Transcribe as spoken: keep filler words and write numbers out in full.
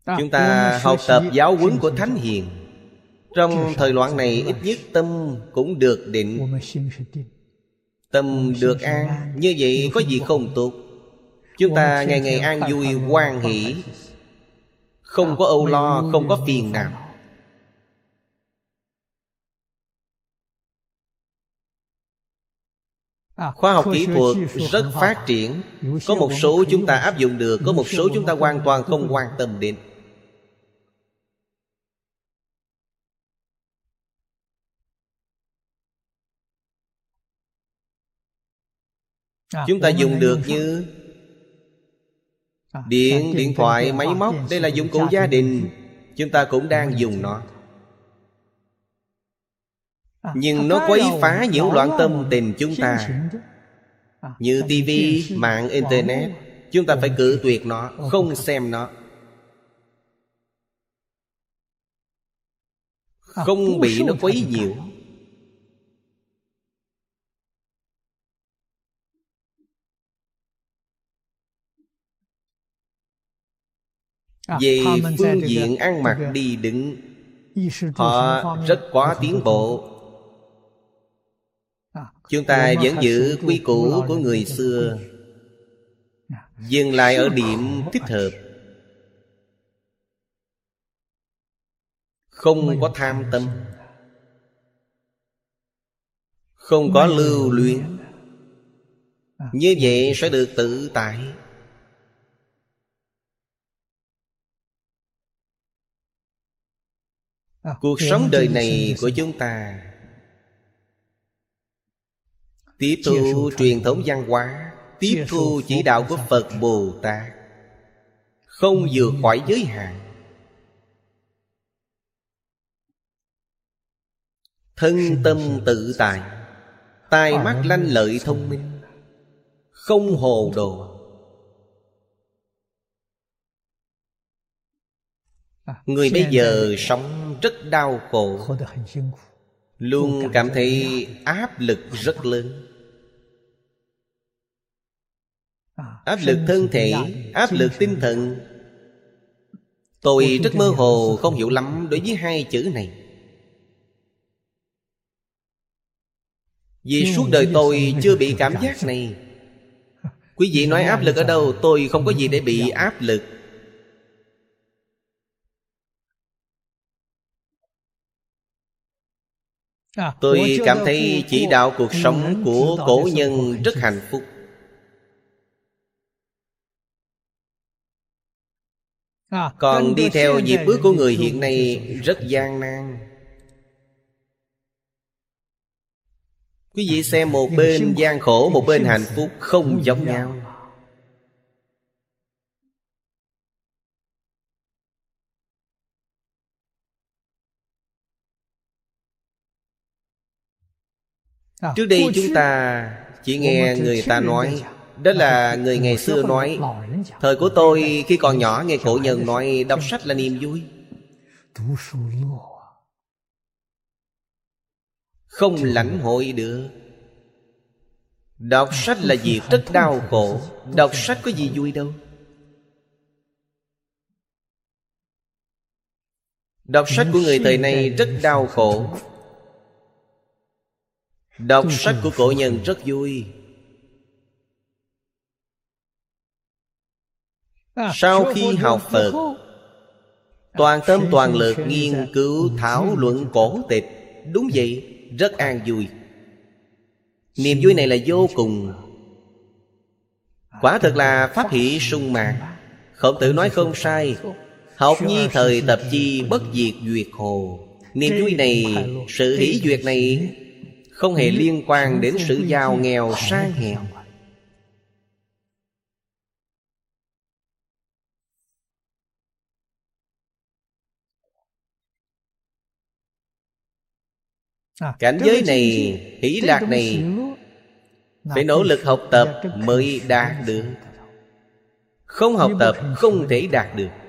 Chúng ta học tập giáo huấn của Thánh Hiền. Trong thời loạn này ít nhất tâm cũng được định, tâm được an. Như vậy có gì không tốt? Chúng ta ngày ngày an vui hoan hỷ, không có âu lo, không có phiền não. Khoa học kỹ thuật rất phát triển. Có một số chúng ta áp dụng được, có một số chúng ta hoàn toàn không quan tâm đến. Chúng ta dùng được như điện, điện thoại, máy móc. Đây là dụng cụ gia đình, chúng ta cũng đang dùng nó. Nhưng nó quấy phá nhiễu loạn tâm tình chúng ta. Như tivi, mạng, internet, chúng ta phải cự tuyệt nó, không xem nó, không bị nó quấy nhiễu. Về phương diện ăn mặc đi đứng, họ rất có tiến bộ. Chúng ta vẫn giữ quy củ của người xưa, dừng lại ở điểm thích hợp, không có tham tâm, không có lưu luyến. Như vậy sẽ được tự tại. Cuộc sống đời này của chúng ta tiếp thu truyền thống văn hóa, tiếp thu chỉ đạo của Phật Bồ Tát, không vượt khỏi giới hạn. Thân tâm tự tại, tai mắt lanh lợi thông minh, không hồ đồ. Người bây giờ sống rất đau khổ, luôn cảm thấy áp lực rất lớn. Áp lực thân thể, áp lực tinh thần. Tôi rất mơ hồ, không hiểu lắm đối với hai chữ này. Vì suốt đời tôi chưa bị cảm giác này. Quý vị nói áp lực ở đâu? Tôi không có gì để bị áp lực. Tôi cảm thấy chỉ đạo cuộc sống của cổ nhân rất hạnh phúc. Còn đi theo nhịp bước của người hiện nay rất gian nan. Quý vị xem, một bên gian khổ, một bên hạnh phúc, không giống nhau. Trước đây chúng ta chỉ nghe người ta nói. Đó là người ngày xưa nói. Thời của tôi khi còn nhỏ nghe cổ nhân nói đọc sách là niềm vui. Không lãnh hội được. Đọc sách là việc rất đau khổ. Đọc sách có gì vui đâu. Đọc sách của người thời nay rất đau khổ. Đọc sách của cổ nhân rất vui. Sau khi học Phật, toàn tâm toàn lực nghiên cứu thảo luận cổ tịch. Đúng vậy, rất an vui. Niềm vui này là vô cùng. Quả thật là pháp hỷ sung mãn. Khổng Tử nói không sai. Học nhi thời tập chi, bất diệt duyệt hồ. Niềm vui này, sự hỷ duyệt này không hề liên quan đến sự giàu nghèo sang hèn. Cảnh giới này, hỷ lạc này phải nỗ lực học tập mới đạt được. Không học tập không thể đạt được.